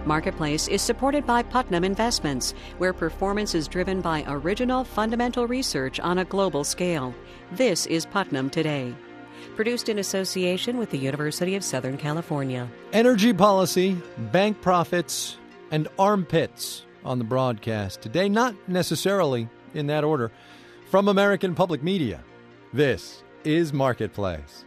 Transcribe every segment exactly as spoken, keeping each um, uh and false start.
Marketplace is supported by Putnam Investments, where performance is driven by original fundamental research on a global scale. This is Putnam Today. Produced in association with the University of Southern California. Energy policy, bank profits, and armpits on the broadcast today, not necessarily in that order. From American Public Media, this is Marketplace.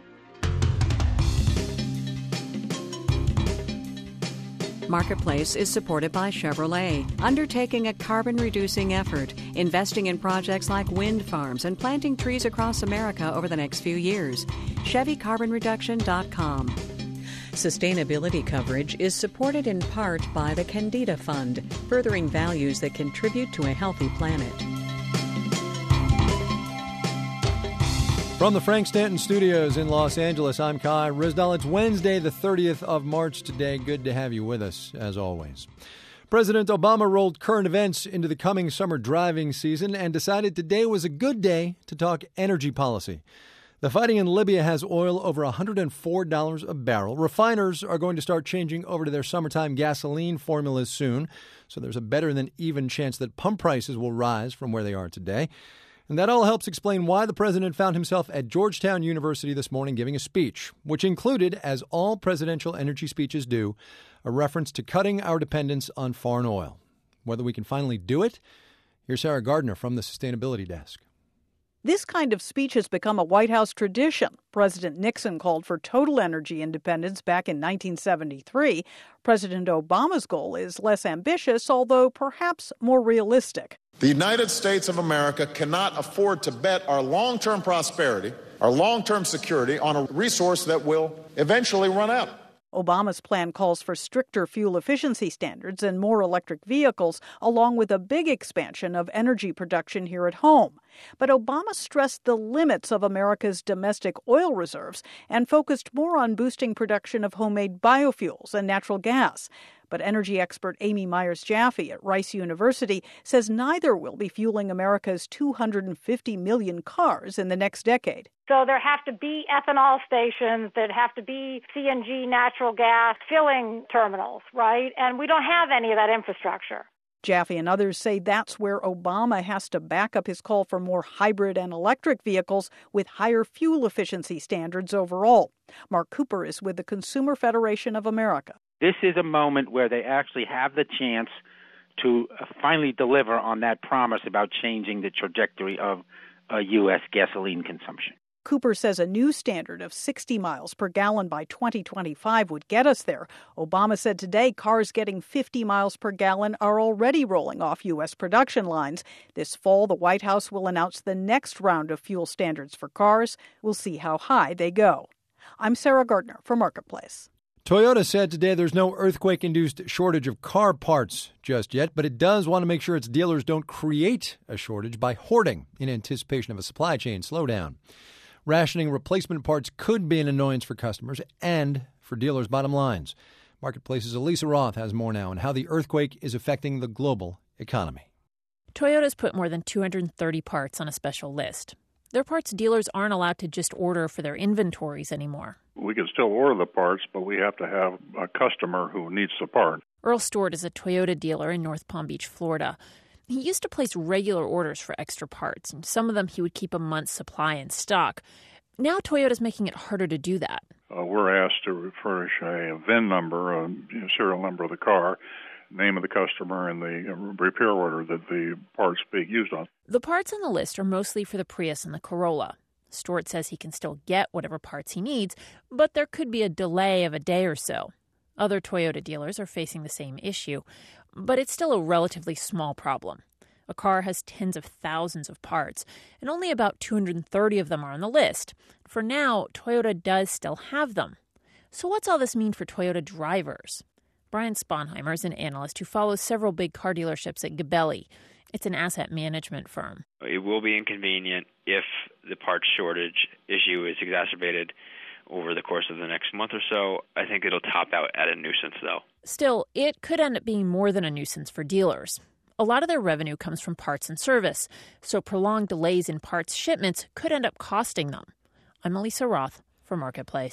Marketplace is supported by Chevrolet, undertaking a carbon-reducing effort, investing in projects like wind farms and planting trees across America over the next few years. Chevy Carbon Reduction dot com. Sustainability coverage is supported in part by the Candida Fund, furthering values that contribute to a healthy planet. From the Frank Stanton Studios in Los Angeles, I'm Kai Ryssdal. It's Wednesday, the thirtieth of March today. Good to have you with us, as always. President Obama rolled current events into the coming summer driving season and decided today was a good day to talk energy policy. The fighting in Libya has oil over one hundred four dollars a barrel. Refiners are going to start changing over to their summertime gasoline formulas soon, so there's a better than even chance that pump prices will rise from where they are today. And that all helps explain why the president found himself at Georgetown University this morning giving a speech, which included, as all presidential energy speeches do, a reference to cutting our dependence on foreign oil. Whether we can finally do it? Here's Sarah Gardner from the Sustainability Desk. This kind of speech has become a White House tradition. President Nixon called for total energy independence back in nineteen seventy-three. President Obama's goal is less ambitious, although perhaps more realistic. The United States of America cannot afford to bet our long-term prosperity, our long-term security on a resource that will eventually run out. Obama's plan calls for stricter fuel efficiency standards and more electric vehicles, along with a big expansion of energy production here at home. But Obama stressed the limits of America's domestic oil reserves and focused more on boosting production of homemade biofuels and natural gas. But energy expert Amy Myers Jaffe at Rice University says neither will be fueling America's two hundred fifty million cars in the next decade. So there have to be ethanol stations, there have to be C N G natural gas filling terminals, right? And we don't have any of that infrastructure. Jaffe and others say that's where Obama has to back up his call for more hybrid and electric vehicles with higher fuel efficiency standards overall. Mark Cooper is with the Consumer Federation of America. This is a moment where they actually have the chance to finally deliver on that promise about changing the trajectory of uh, U S gasoline consumption. Cooper says a new standard of sixty miles per gallon by twenty twenty-five would get us there. Obama said today cars getting fifty miles per gallon are already rolling off U S production lines. This fall, the White House will announce the next round of fuel standards for cars. We'll see how high they go. I'm Sarah Gardner for Marketplace. Toyota said today there's no earthquake-induced shortage of car parts just yet, but it does want to make sure its dealers don't create a shortage by hoarding in anticipation of a supply chain slowdown. Rationing replacement parts could be an annoyance for customers and for dealers' bottom lines. Marketplace's Elisa Roth has more now on how the earthquake is affecting the global economy. Toyota's put more than two hundred thirty parts on a special list. Their parts dealers aren't allowed to just order for their inventories anymore. We can still order the parts, but we have to have a customer who needs the part. Earl Stewart is a Toyota dealer in North Palm Beach, Florida. He used to place regular orders for extra parts, and some of them he would keep a month's supply in stock. Now Toyota's making it harder to do that. Uh, we're asked to furnish a V I N number, a serial number of the car, name of the customer, and the repair order that the parts being used on. The parts on the list are mostly for the Prius and the Corolla. Stewart says he can still get whatever parts he needs, but there could be a delay of a day or so. Other Toyota dealers are facing the same issue, but it's still a relatively small problem. A car has tens of thousands of parts, and only about two hundred thirty of them are on the list. For now, Toyota does still have them. So what's all this mean for Toyota drivers? Brian Sponheimer is an analyst who follows several big car dealerships at Gabelli. It's an asset management firm. It will be inconvenient if the parts shortage issue is exacerbated over the course of the next month or so. I think it'll top out at a nuisance, though. Still, it could end up being more than a nuisance for dealers. A lot of their revenue comes from parts and service, so prolonged delays in parts shipments could end up costing them. I'm Elisa Roth for Marketplace.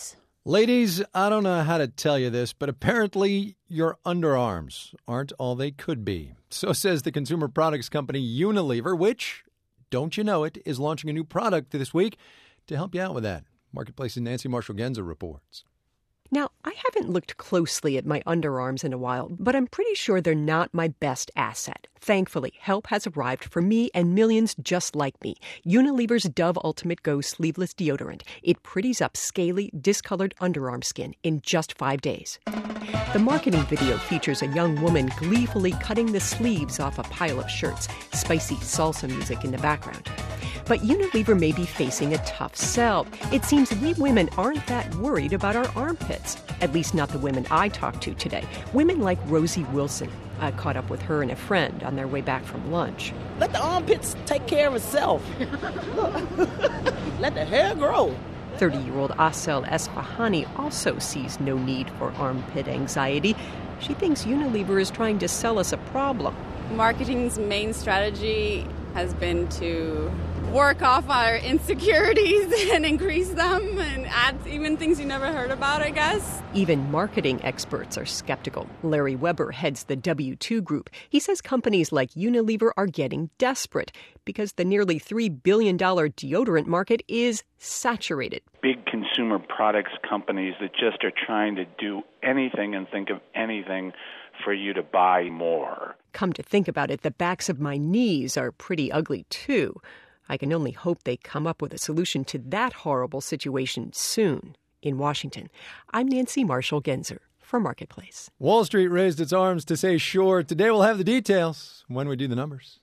Ladies, I don't know how to tell you this, but apparently your underarms aren't all they could be. So says the consumer products company Unilever, which, don't you know it, is launching a new product this week to help you out with that. Marketplace's Nancy Marshall-Genzer reports. Now, I haven't looked closely at my underarms in a while, but I'm pretty sure they're not my best asset. Thankfully, help has arrived for me and millions just like me. Unilever's Dove Ultimate Go Sleeveless Deodorant. It pretties up scaly, discolored underarm skin in just five days. The marketing video features a young woman gleefully cutting the sleeves off a pile of shirts, spicy salsa music in the background. But Unilever may be facing a tough sell. It seems we women aren't that worried about our armpits. At least not the women I talked to today. Women like Rosie Wilson. I caught up with her and a friend on their way back from lunch. Let the armpits take care of itself. Let the hair grow. thirty-year-old Asel Esfahani also sees no need for armpit anxiety. She thinks Unilever is trying to sell us a problem. Marketing's main strategy has been to work off our insecurities and increase them and add even things you never heard about, I guess. Even marketing experts are skeptical. Larry Weber heads the W two Group. He says companies like Unilever are getting desperate because the nearly three billion dollars deodorant market is saturated. Big consumer products companies that just are trying to do anything and think of anything for you to buy more. Come to think about it, the backs of my knees are pretty ugly, too. I can only hope they come up with a solution to that horrible situation soon. In Washington, I'm Nancy Marshall-Genzer for Marketplace. Wall Street raised its arms to say sure. Today we'll have the details when we do the numbers.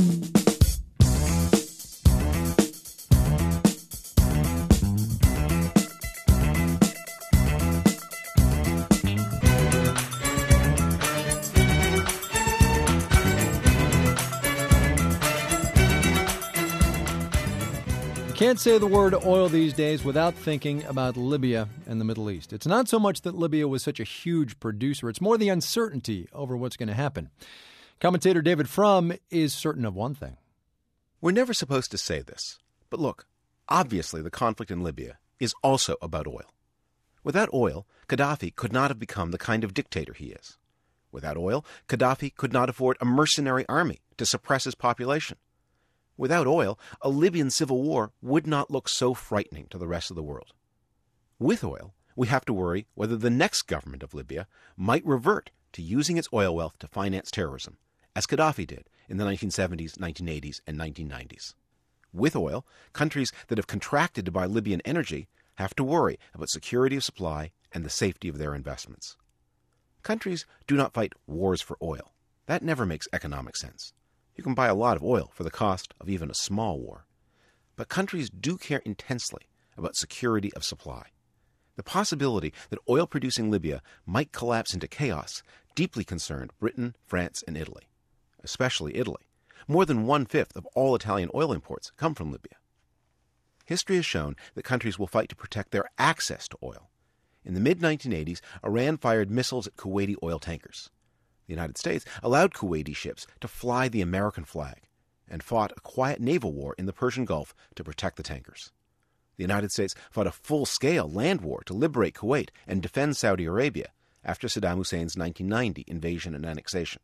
Can't say the word oil these days without thinking about Libya and the Middle East. It's not so much that Libya was such a huge producer. It's more the uncertainty over what's going to happen. Commentator David Frum is certain of one thing. We're never supposed to say this, but look, obviously the conflict in Libya is also about oil. Without oil, Gaddafi could not have become the kind of dictator he is. Without oil, Gaddafi could not afford a mercenary army to suppress his population. Without oil, a Libyan civil war would not look so frightening to the rest of the world. With oil, we have to worry whether the next government of Libya might revert to using its oil wealth to finance terrorism, as Gaddafi did in the nineteen seventies, nineteen eighties, and nineteen nineties. With oil, countries that have contracted to buy Libyan energy have to worry about security of supply and the safety of their investments. Countries do not fight wars for oil. That never makes economic sense. You can buy a lot of oil for the cost of even a small war. But countries do care intensely about security of supply. The possibility that oil-producing Libya might collapse into chaos deeply concerned Britain, France, and Italy, especially Italy. More than one-fifth of all Italian oil imports come from Libya. History has shown that countries will fight to protect their access to oil. In the mid nineteen eighties, Iran fired missiles at Kuwaiti oil tankers. The United States allowed Kuwaiti ships to fly the American flag and fought a quiet naval war in the Persian Gulf to protect the tankers. The United States fought a full-scale land war to liberate Kuwait and defend Saudi Arabia after Saddam Hussein's nineteen ninety invasion and annexation.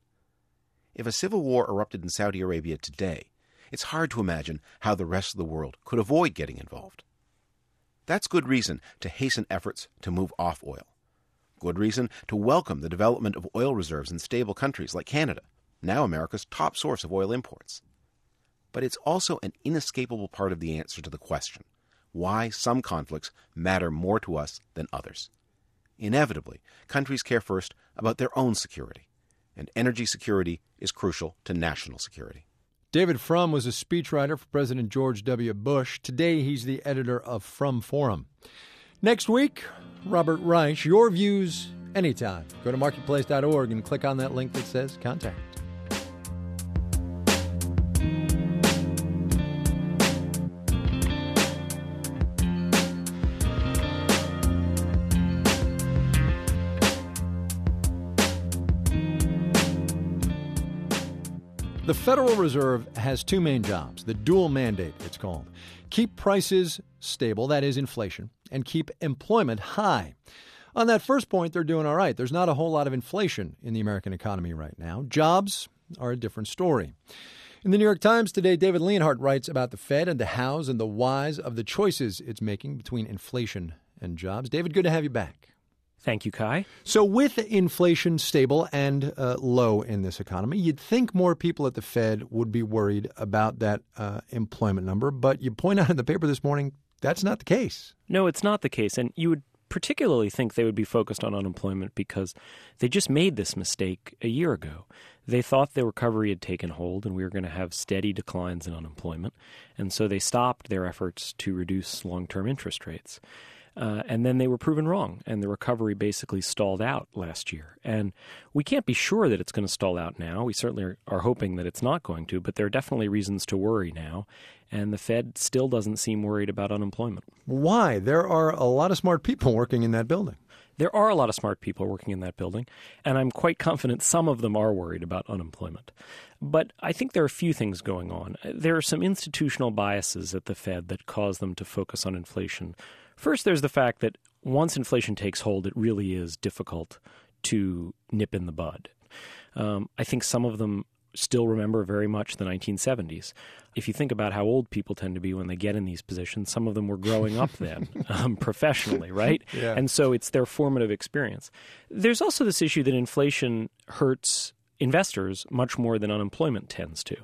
If a civil war erupted in Saudi Arabia today, it's hard to imagine how the rest of the world could avoid getting involved. That's good reason to hasten efforts to move off oil. Good reason to welcome the development of oil reserves in stable countries like Canada, now America's top source of oil imports. But it's also an inescapable part of the answer to the question, why some conflicts matter more to us than others. Inevitably, countries care first about their own security, and energy security is crucial to national security. David Frum was a speechwriter for President George W. Bush. Today, he's the editor of Frum Forum. Next week, Robert Reich. Your views anytime. Go to marketplace dot org and click on that link that says Contact. The Federal Reserve has two main jobs, the dual mandate, it's called. Keep prices stable, that is inflation, and keep employment high. On that first point, they're doing all right. There's not a whole lot of inflation in the American economy right now. Jobs are a different story. In the New York Times today, David Leonhardt writes about the Fed and the hows and the whys of the choices it's making between inflation and jobs. David, good to have you back. Thank you, Kai. So with inflation stable and uh, low in this economy, you'd think more people at the Fed would be worried about that uh, employment number. But you point out in the paper this morning, that's not the case. No, it's not the case. And you would particularly think they would be focused on unemployment because they just made this mistake a year ago. They thought the recovery had taken hold and we were going to have steady declines in unemployment. And so they stopped their efforts to reduce long-term interest rates. Uh, and then they were proven wrong, and the recovery basically stalled out last year. And we can't be sure that it's going to stall out now. We certainly are, are hoping that it's not going to, but there are definitely reasons to worry now. And the Fed still doesn't seem worried about unemployment. Why? There are a lot of smart people working in that building. There are a lot of smart people working in that building, and I'm quite confident some of them are worried about unemployment. But I think there are a few things going on. There are some institutional biases at the Fed that cause them to focus on inflation. First, there's the fact that once inflation takes hold, it really is difficult to nip in the bud. Um, I think some of them still remember very much the nineteen seventies. If you think about how old people tend to be when they get in these positions, some of them were growing up then um, professionally, right? Yeah. And so it's their formative experience. There's also this issue that inflation hurts investors much more than unemployment tends to.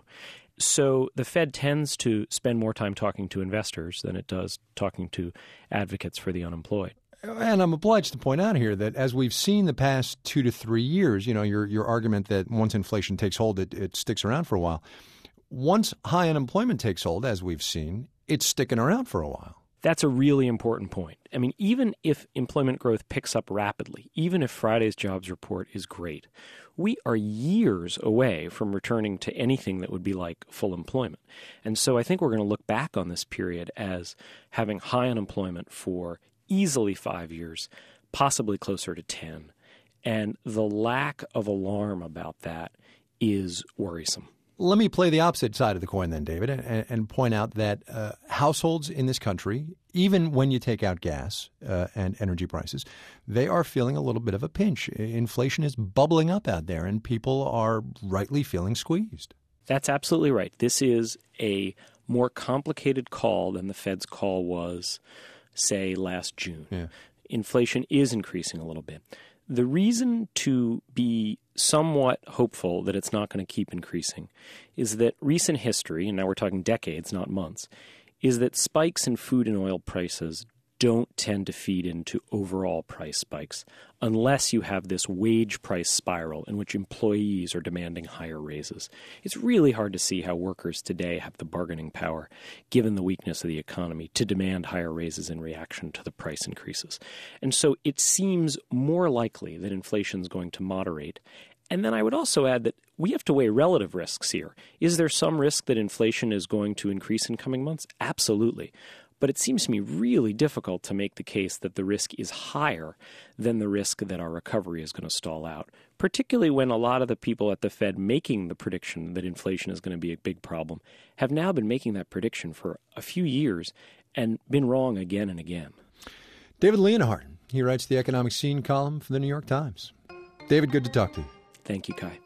So the Fed tends to spend more time talking to investors than it does talking to advocates for the unemployed. And I'm obliged to point out here that as we've seen the past two to three years, you know, your your argument that once inflation takes hold, it, it sticks around for a while. Once high unemployment takes hold, as we've seen, it's sticking around for a while. That's a really important point. I mean, even if employment growth picks up rapidly, even if Friday's jobs report is great, we are years away from returning to anything that would be like full employment. And so I think we're going to look back on this period as having high unemployment for easily five years, possibly closer to ten. And the lack of alarm about that is worrisome. Let me play the opposite side of the coin then, David, and, and point out that uh, households in this country, even when you take out gas uh, and energy prices, they are feeling a little bit of a pinch. Inflation is bubbling up out there, and people are rightly feeling squeezed. That's absolutely right. This is a more complicated call than the Fed's call was, say, last June. Yeah. Inflation is increasing a little bit. The reason to be somewhat hopeful that it's not going to keep increasing is that recent history, and now we're talking decades, not months, is that spikes in food and oil prices don't tend to feed into overall price spikes unless you have this wage price spiral in which employees are demanding higher raises. It's really hard to see how workers today have the bargaining power, given the weakness of the economy, to demand higher raises in reaction to the price increases. And so it seems more likely that inflation is going to moderate. And then I would also add that we have to weigh relative risks here. Is there some risk that inflation is going to increase in coming months? Absolutely. But it seems to me really difficult to make the case that the risk is higher than the risk that our recovery is going to stall out, particularly when a lot of the people at the Fed making the prediction that inflation is going to be a big problem have now been making that prediction for a few years and been wrong again and again. David Leonhardt, he writes the Economic Scene column for the New York Times. David, good to talk to you. Thank you, Kai.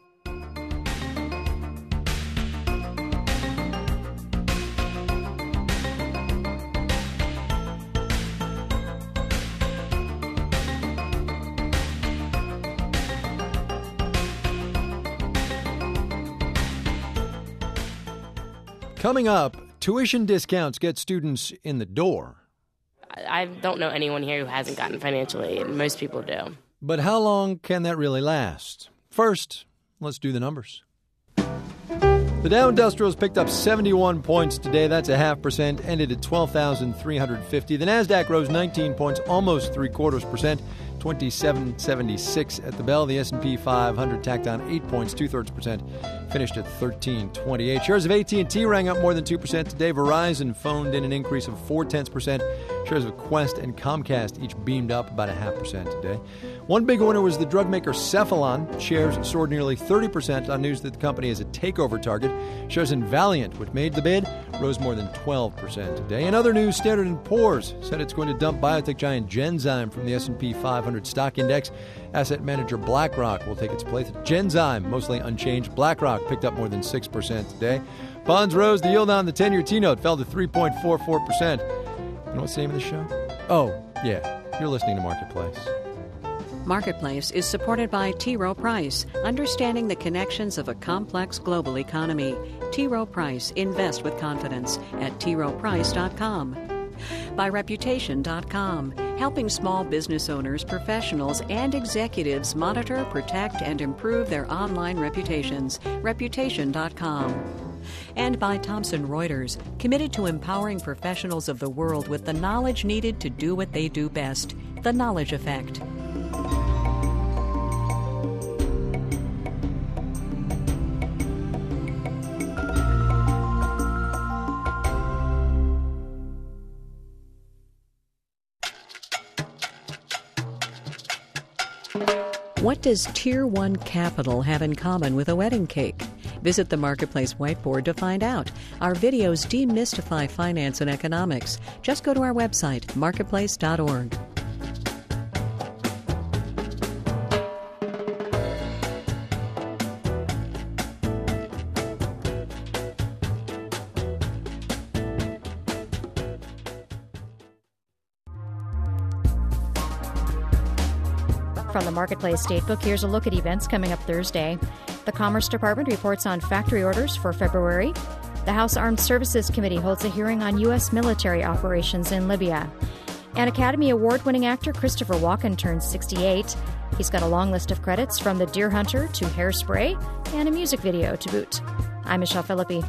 Coming up, tuition discounts get students in the door. I don't know anyone here who hasn't gotten financial aid. Most people do. But how long can that really last? First, let's do the numbers. The Dow Industrials picked up seventy-one points today. That's a half percent, ended at twelve thousand three hundred fifty. The Nasdaq rose nineteen points, almost three quarters percent, twenty-seven seventy-six at the bell. The S and P five hundred tacked on eight points, two-thirds percent, finished at thirteen twenty-eight. Shares of A T and T rang up more than two percent today. Verizon phoned in an increase of four-tenths percent. Shares of Quest and Comcast each beamed up about a half percent today. One big winner was the drug maker Cephalon. Shares soared nearly thirty percent on news that the company is a takeover target. Shares in Valiant, which made the bid, rose more than twelve percent today. In other news, Standard and Poor's said it's going to dump biotech giant Genzyme from the S and P five hundred stock index. Asset manager BlackRock will take its place. Genzyme, mostly unchanged. BlackRock picked up more than six percent today. Bonds rose. The yield on the ten-year T-note fell to three point four four percent. You know what's the name of the show? Oh, yeah. You're listening to Marketplace. Marketplace is supported by T. Rowe Price, understanding the connections of a complex global economy. T. Rowe Price, invest with confidence at t rowe price dot com. By Reputation dot com, helping small business owners, professionals, and executives monitor, protect, and improve their online reputations. Reputation dot com. And by Thomson Reuters, committed to empowering professionals of the world with the knowledge needed to do what they do best. The Knowledge Effect. What does Tier one Capital have in common with a wedding cake? Visit the Marketplace whiteboard to find out. Our videos demystify finance and economics. Just go to our website, marketplace dot org. From the Marketplace Statebook, here's a look at events coming up Thursday. The Commerce Department reports on factory orders for February. The House Armed Services Committee holds a hearing on U S military operations in Libya. And Academy Award-winning actor Christopher Walken turns sixty-eight. He's got a long list of credits from The Deer Hunter to Hairspray and a music video to boot. I'm Michelle Philippi.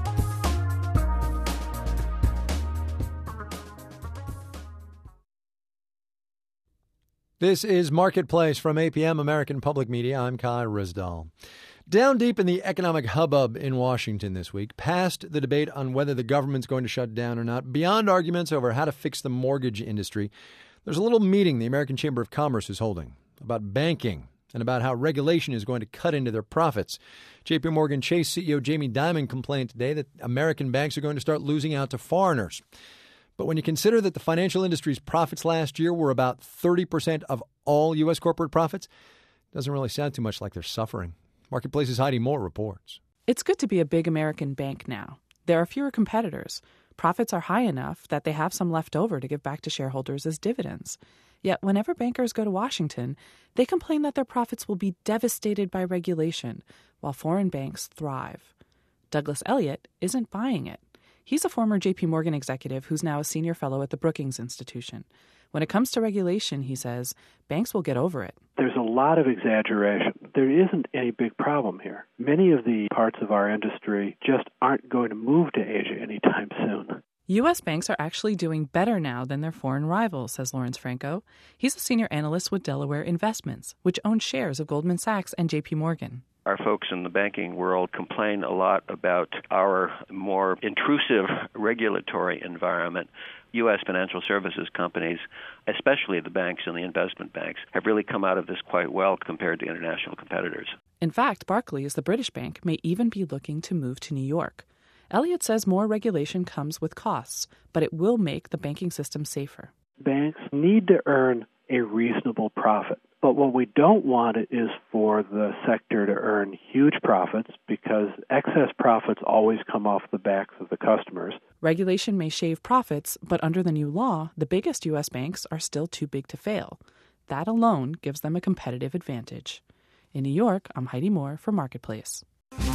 This is Marketplace from A P M, American Public Media. I'm Kai Risdal. Down deep in the economic hubbub in Washington this week, past the debate on whether the government's going to shut down or not, beyond arguments over how to fix the mortgage industry, there's a little meeting the American Chamber of Commerce is holding about banking and about how regulation is going to cut into their profits. J P Morgan Chase C E O Jamie Dimon complained today that American banks are going to start losing out to foreigners. But when you consider that the financial industry's profits last year were about thirty percent of all U S corporate profits, it doesn't really sound too much like they're suffering. Marketplace's Heidi Moore reports. It's good to be a big American bank now. There are fewer competitors. Profits are high enough that they have some left over to give back to shareholders as dividends. Yet whenever bankers go to Washington, they complain that their profits will be devastated by regulation, while foreign banks thrive. Douglas Elliott isn't buying it. He's a former J P Morgan executive who's now a senior fellow at the Brookings Institution. When it comes to regulation, he says, banks will get over it. There's a lot of exaggeration. There isn't any big problem here. Many of the parts of our industry just aren't going to move to Asia anytime soon. U S banks are actually doing better now than their foreign rivals, says Lawrence Franco. He's a senior analyst with Delaware Investments, which owns shares of Goldman Sachs and J P Morgan. Our folks in the banking world complain a lot about our more intrusive regulatory environment. U S financial services companies, especially the banks and the investment banks, have really come out of this quite well compared to international competitors. In fact, Barclays, the British bank, may even be looking to move to New York. Elliott says more regulation comes with costs, but it will make the banking system safer. Banks need to earn a reasonable profit. But what we don't want is for the sector to earn huge profits because excess profits always come off the backs of the customers. Regulation may shave profits, but under the new law, the biggest U S banks are still too big to fail. That alone gives them a competitive advantage. In New York, I'm Heidi Moore for Marketplace.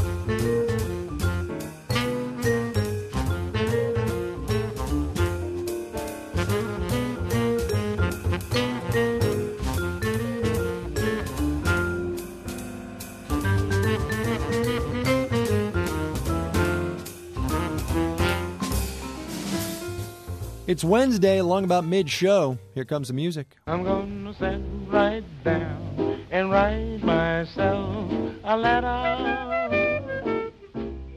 It's Wednesday, along about mid-show. Here comes the music. I'm gonna sit right down and write myself a letter.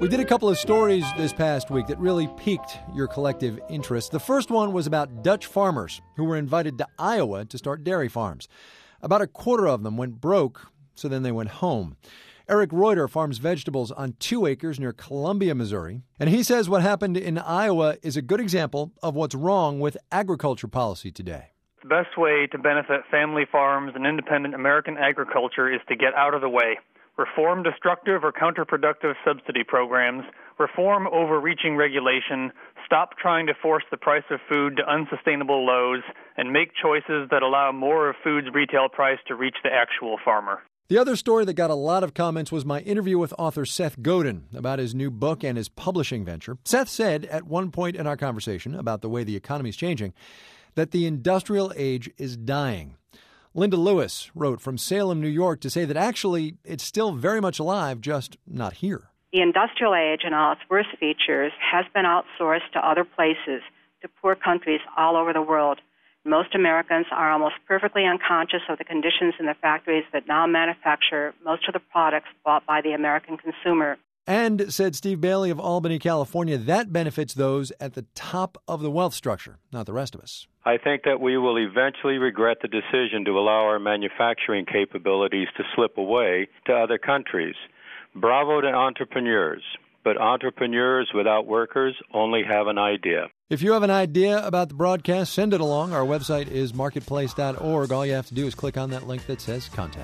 We did a couple of stories this past week that really piqued your collective interest. The first one was about Dutch farmers who were invited to Iowa to start dairy farms. About a quarter of them went broke, so then they went home. Eric Reuter farms vegetables on two acres near Columbia, Missouri, and he says what happened in Iowa is a good example of what's wrong with agriculture policy today. The best way to benefit family farms and independent American agriculture is to get out of the way. Reform destructive or counterproductive subsidy programs, reform overreaching regulation, stop trying to force the price of food to unsustainable lows, and make choices that allow more of food's retail price to reach the actual farmer. The other story that got a lot of comments was my interview with author Seth Godin about his new book and his publishing venture. Seth said at one point in our conversation about the way the economy is changing that the industrial age is dying. Linda Lewis wrote from Salem, New York, to say that actually it's still very much alive, just not here. The industrial age and all its worst features has been outsourced to other places, to poor countries all over the world. Most Americans are almost perfectly unconscious of the conditions in the factories that now manufacture most of the products bought by the American consumer. And, said Steve Bailey of Albany, California, that benefits those at the top of the wealth structure, not the rest of us. I think that we will eventually regret the decision to allow our manufacturing capabilities to slip away to other countries. Bravo to entrepreneurs, but entrepreneurs without workers only have an idea. If you have an idea about the broadcast, send it along. Our website is marketplace dot org. All you have to do is click on that link that says Contact.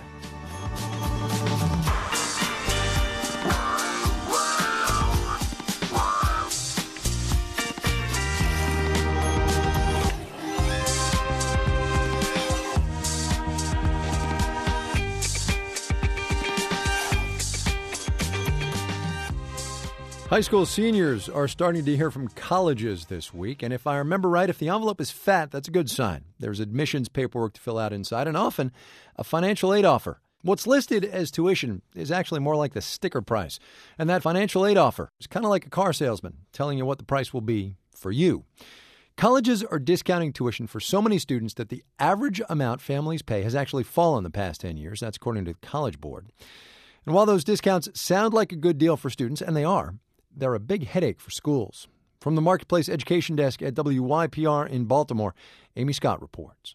High school seniors are starting to hear from colleges this week, and if I remember right, if the envelope is fat, that's a good sign. There's admissions paperwork to fill out inside, and often a financial aid offer. What's listed as tuition is actually more like the sticker price, and that financial aid offer is kind of like a car salesman telling you what the price will be for you. Colleges are discounting tuition for so many students that the average amount families pay has actually fallen the past ten years. That's according to the College Board. And while those discounts sound like a good deal for students, and they are, they're a big headache for schools. From the Marketplace Education Desk at W Y P R in Baltimore, Amy Scott reports.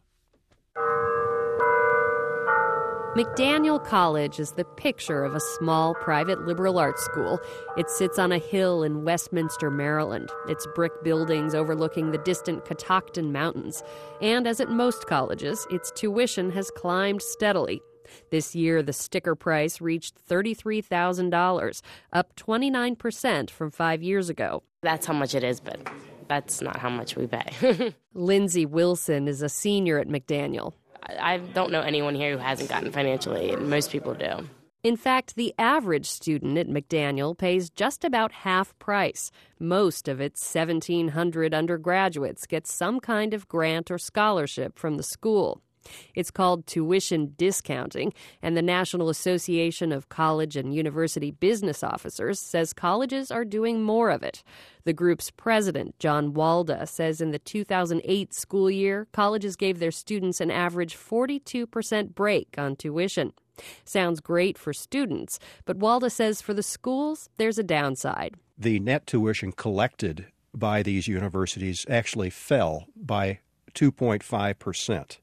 McDaniel College is the picture of a small private liberal arts school. It sits on a hill in Westminster, Maryland. Its brick buildings overlooking the distant Catoctin Mountains. And as at most colleges, its tuition has climbed steadily. This year, the sticker price reached thirty-three thousand dollars, up twenty-nine percent from five years ago. That's how much it is, but that's not how much we pay. Lindsay Wilson is a senior at McDaniel. I don't know anyone here who hasn't gotten financial aid. Most people do. In fact, the average student at McDaniel pays just about half price. Most of its seventeen hundred undergraduates get some kind of grant or scholarship from the school. It's called tuition discounting, and the National Association of College and University Business Officers says colleges are doing more of it. The group's president, John Walda, says in the two thousand eight school year, colleges gave their students an average forty-two percent break on tuition. Sounds great for students, but Walda says for the schools, there's a downside. The net tuition collected by these universities actually fell by two point five percent.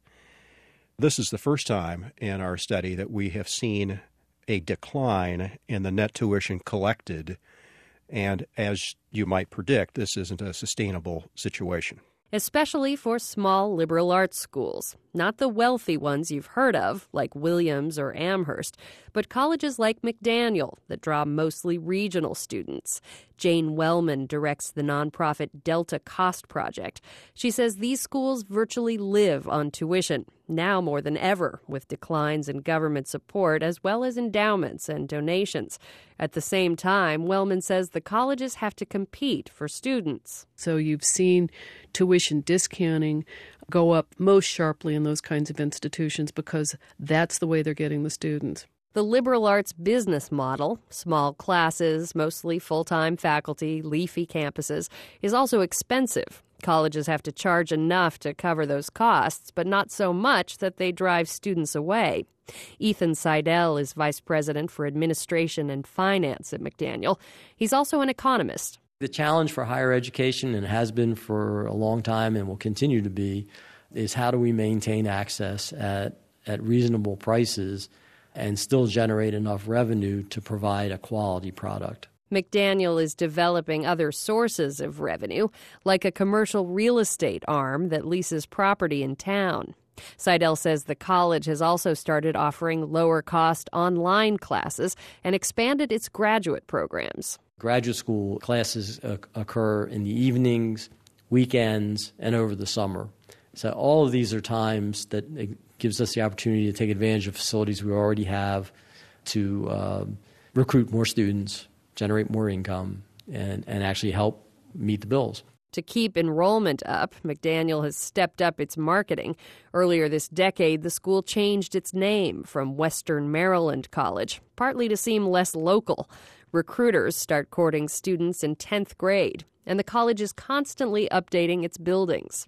This is the first time in our study that we have seen a decline in the net tuition collected, and as you might predict, this isn't a sustainable situation. Especially for small liberal arts schools. Not the wealthy ones you've heard of, like Williams or Amherst, but colleges like McDaniel that draw mostly regional students. Jane Wellman directs the nonprofit Delta Cost Project. She says these schools virtually live on tuition, now more than ever, with declines in government support as well as endowments and donations. At the same time, Wellman says the colleges have to compete for students. So you've seen tuition discounting go up most sharply in those kinds of institutions because that's the way they're getting the students. The liberal arts business model, small classes, mostly full-time faculty, leafy campuses, is also expensive. Colleges have to charge enough to cover those costs, but not so much that they drive students away. Ethan Seidel is vice president for administration and finance at McDaniel. He's also an economist. The challenge for higher education, and has been for a long time and will continue to be, is how do we maintain access at, at reasonable prices and still generate enough revenue to provide a quality product. McDaniel is developing other sources of revenue, like a commercial real estate arm that leases property in town. Seidel says the college has also started offering lower-cost online classes and expanded its graduate programs. Graduate school classes uh, occur in the evenings, weekends, and over the summer. So all of these are times that it gives us the opportunity to take advantage of facilities we already have to uh, recruit more students, generate more income, and, and actually help meet the bills. To keep enrollment up, McDaniel has stepped up its marketing. Earlier this decade, the school changed its name from Western Maryland College, partly to seem less local. Recruiters start courting students in tenth grade, and the college is constantly updating its buildings.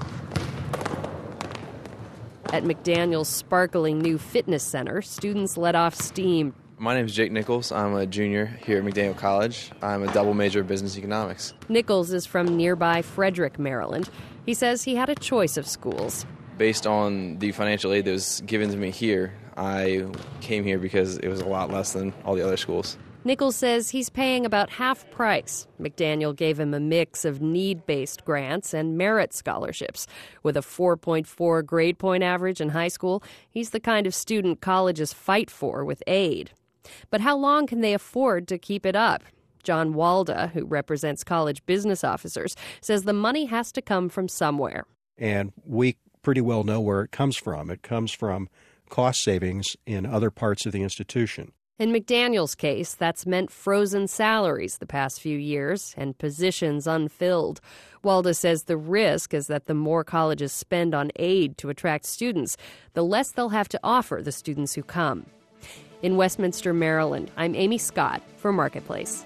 At McDaniel's sparkling new fitness center, students let off steam. My name is Jake Nichols. I'm a junior here at McDaniel College. I'm a double major of business economics. Nichols is from nearby Frederick, Maryland. He says he had a choice of schools. Based on the financial aid that was given to me here, I came here because it was a lot less than all the other schools. Nichols says he's paying about half price. McDaniel gave him a mix of need-based grants and merit scholarships. With a four point four grade point average in high school, he's the kind of student colleges fight for with aid. But how long can they afford to keep it up? John Walda, who represents college business officers, says the money has to come from somewhere. And we pretty well know where it comes from. It comes from cost savings in other parts of the institution. In McDaniel's case, that's meant frozen salaries the past few years and positions unfilled. Walda says the risk is that the more colleges spend on aid to attract students, the less they'll have to offer the students who come. In Westminster, Maryland, I'm Amy Scott for Marketplace.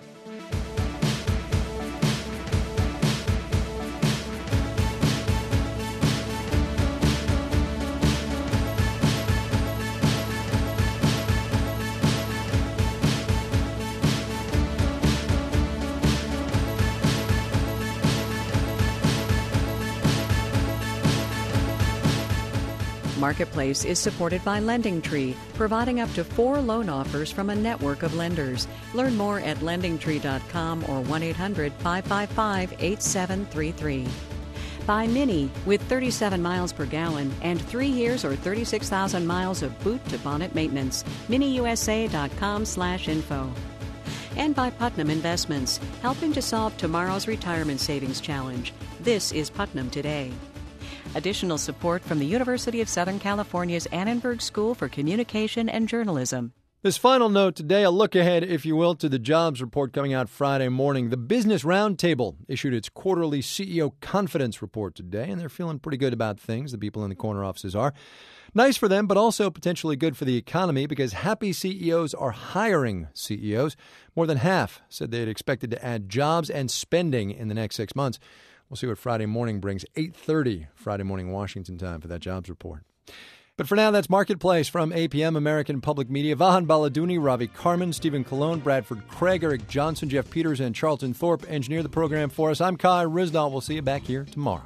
Marketplace is supported by LendingTree, providing up to four loan offers from a network of lenders. Learn more at lending tree dot com or one eight hundred five five five eight seven three three. By Mini, with thirty-seven miles per gallon and three years or thirty-six thousand miles of boot-to-bonnet maintenance. mini u s a dot com slash info. And by Putnam Investments, helping to solve tomorrow's retirement savings challenge. This is Putnam Today. Additional support from the University of Southern California's Annenberg School for Communication and Journalism. This final note today, a look ahead, if you will, to the jobs report coming out Friday morning. The Business Roundtable issued its quarterly C E O confidence report today, and they're feeling pretty good about things. The people in the corner offices are. Nice for them, but also potentially good for the economy because happy C E Os are hiring C E Os. More than half said they had expected to add jobs and spending in the next six months. We'll see what Friday morning brings. eight thirty Friday morning Washington time for that jobs report. But for now, that's Marketplace from A P M American Public Media. Vahan Baladouni, Ravi Carmen, Stephen Colon, Bradford Craig, Eric Johnson, Jeff Peters, and Charlton Thorpe engineer the program for us. I'm Kai Ryssdal. We'll see you back here tomorrow.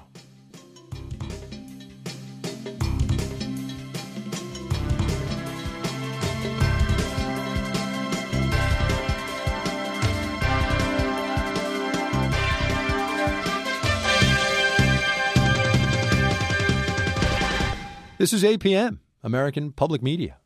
This is A P M, American Public Media.